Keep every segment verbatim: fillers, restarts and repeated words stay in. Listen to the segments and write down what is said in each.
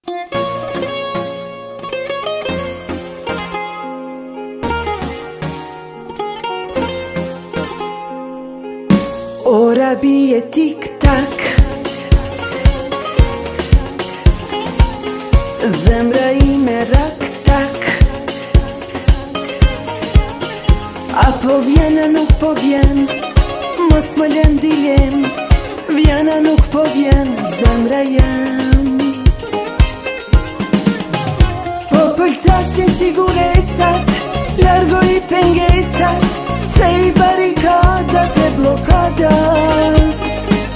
Ora bie tik-tak, zemra ime rak-tak. Apo vjen a nuk po vjen, mos më lën dilim. Vjen a nuk po vjen, zemra jam. Po pëlqasin siguresat, largoj pengesat, se i barikadat e blokadat.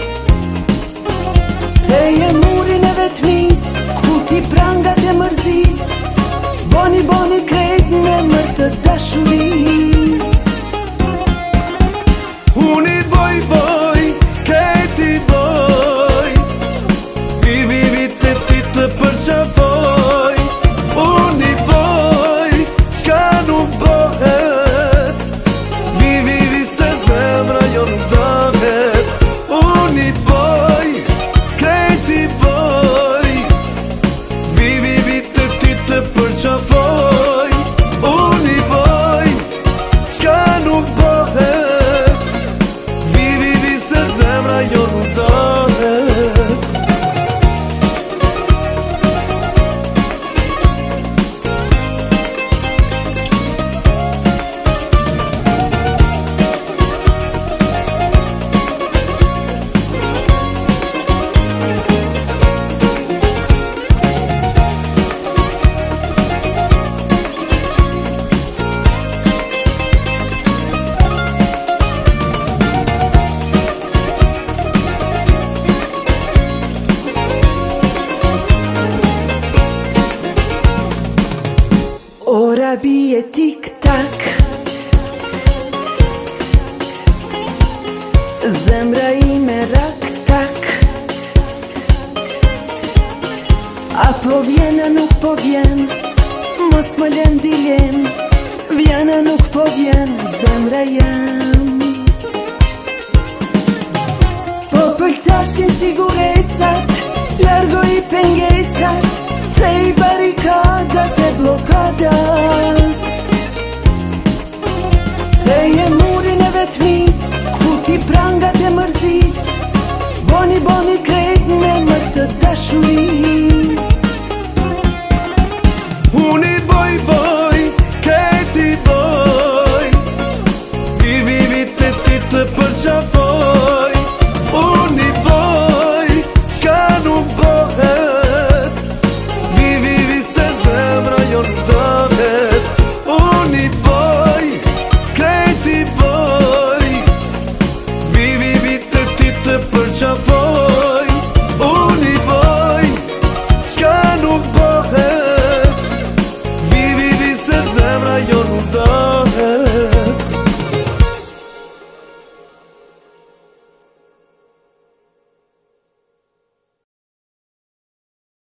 Theje murin e vetmis, kuti prangat e mërzis. Boni boni krejt në mër të dashuris. Unë i boj boj, krejt i boj, i vivit e ti të përqafoj. Unë i boj, qka nuk bëhet, vivi se zemra jo nuk dohet. Unë i boj, krejt i boj, vivi të ti të përqafoj. Unë i boj, qka nuk bëhet, vivi se zemra jo nuk dohet. Ora bie tik-tak, zemra ime rak-tak. Apo vjen a nuk po vjen, mos më lën dilim. Vjen a nuk po vjen, zemra jam. Po pëlqasin siguresat, largoj pengesat.